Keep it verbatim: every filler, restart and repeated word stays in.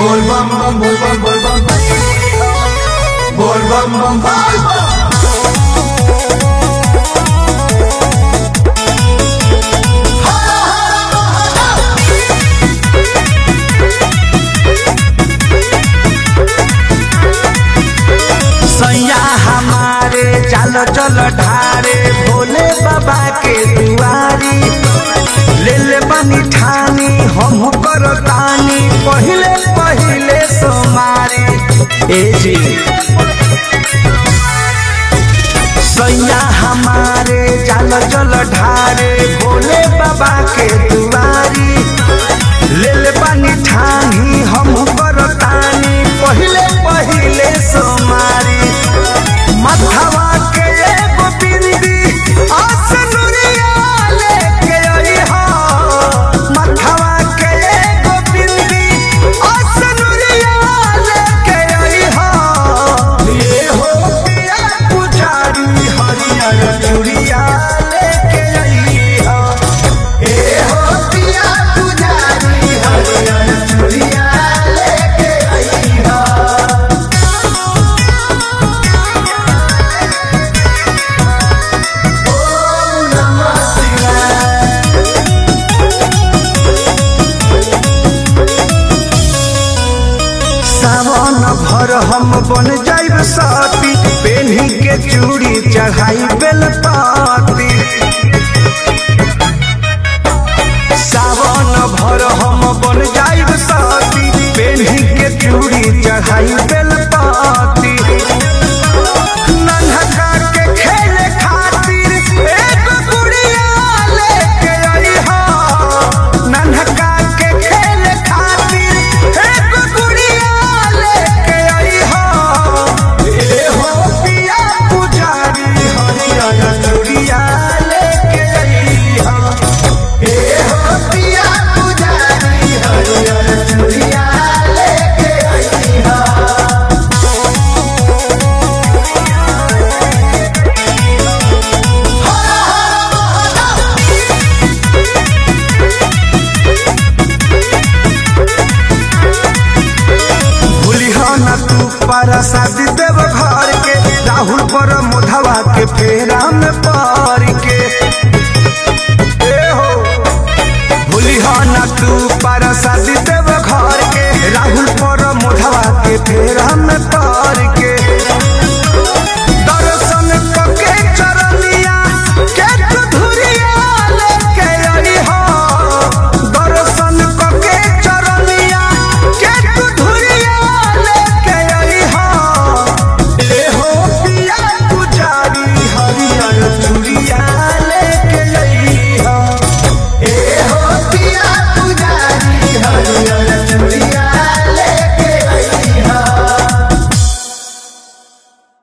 बोल बम बम बोल बम बोल बम बोल बम बम बोल बम। सैया हमारे चलो चलो ढारे भोले बाबा के दुआरी ले ले बनी ठानी हम करतानी पहिले पहिले सोमारी ए जी। सैया हमारे चलो चलो ढारे भोले बाबा के दुआरी ले ले बनी ठानी हम करतानी पहिले पहिले सोमारी। मथवा के एगो बिंदी आसनुरिया लेके आई हो, मथवा के एगो बिंदी आसनुरिया लेके आई हो। ये हो पिया पुजारी हरियर चूड़िया लेके आई हो। ये हो पिया पुजारी हरियर चूड़िया लेके आई हो। सावन भर हम बन जाइब साथी पेन्ही के चूड़ी चढ़ाई बेलपाती। सावन भर हम बन जाइब साथी पेन्ही के चूड़ी चढ़ाई बेलपाती। नन्हका के खेले खातिर एक गुड़िया लेके आई हो, नन्हका के खेले खातिर एक गुड़िया लेके आई हो। ए हो पिया पुजारी हरियर चूड़िया लेके आई हो। ए हो पिया पुजारी हरियर चूड़िया लेके आई हो। भूलिहा तू प्रसाद देव घर के राहुल पर मोधवा के फेरा में पार के। ए हो भूलिहा तू प्रसाद देव घर के राहुल पर मोधवा के फेरा में पार के।